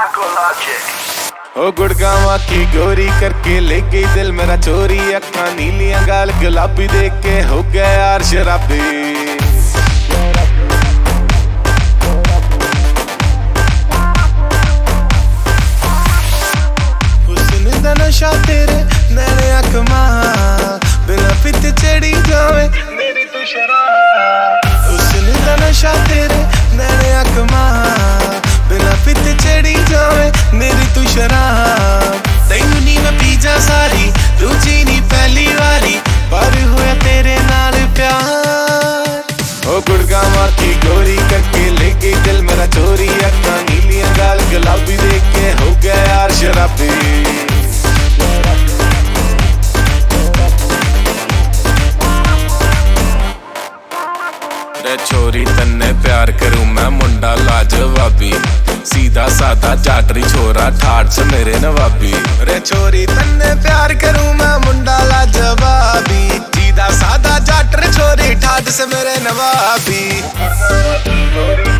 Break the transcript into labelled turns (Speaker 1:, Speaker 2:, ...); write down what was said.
Speaker 1: ओ गुड़गावा की गोरी करके ले गई दिल मेरा चोरी, अखा नीलियां गाल गुलाबी देख के हो गया यार शराबी। हुस्न दा नशा तेरे नैने अख मां, बिना पिते चढ़ी जावे मेरी तू शराब। हुस्न दा नशा तेरे नैने अख मां, बिना पिते चढ़ी जावे मेरी तू शराब। तैनू नी मैं पी जा सारी, रुचि नी पहली वारी, पर होया तेरे नाल प्यार। ओ गुड़गावा की गोरी करके ले गई दिल मेरा चोरी, अखा नीलियां गाल गुलाबी देख के हो गया यार शराबी। छोरी तन्ने प्यार करूं मैं मुंडा लाजवाबी, सीधा साधा जाटरी छोरा ठाट से मेरे नवाबी। रे छोरी तन्ने प्यार करूं मैं मुंडा लाजवाबी, सीधा साधा जाटरी छोरी ठाट से मेरे नवाबी।